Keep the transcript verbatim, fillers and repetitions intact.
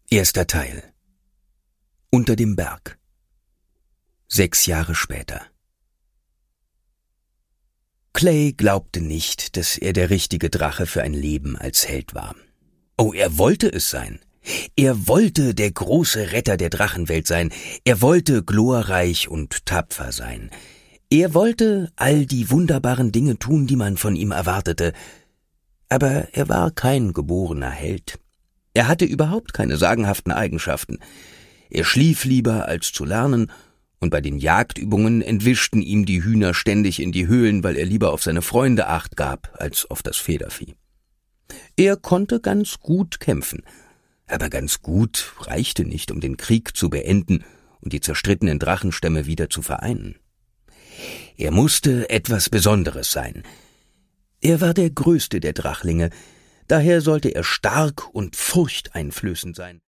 Erster Teil. Unter dem Berg. Sechs Jahre später. Clay glaubte nicht, dass er der richtige Drache für ein Leben als Held war. Oh, er wollte es sein. Er wollte der große Retter der Drachenwelt sein. Er wollte glorreich und tapfer sein. Er wollte all die wunderbaren Dinge tun, die man von ihm erwartete. Aber er war kein geborener Held. Er hatte überhaupt keine sagenhaften Eigenschaften. Er schlief lieber, als zu lernen, und bei den Jagdübungen entwischten ihm die Hühner ständig in die Höhlen, weil er lieber auf seine Freunde Acht gab, als auf das Federvieh. Er konnte ganz gut kämpfen, aber ganz gut reichte nicht, um den Krieg zu beenden und die zerstrittenen Drachenstämme wieder zu vereinen. Er musste etwas Besonderes sein. Er war der größte der Drachlinge, daher sollte er stark und furchteinflößend sein.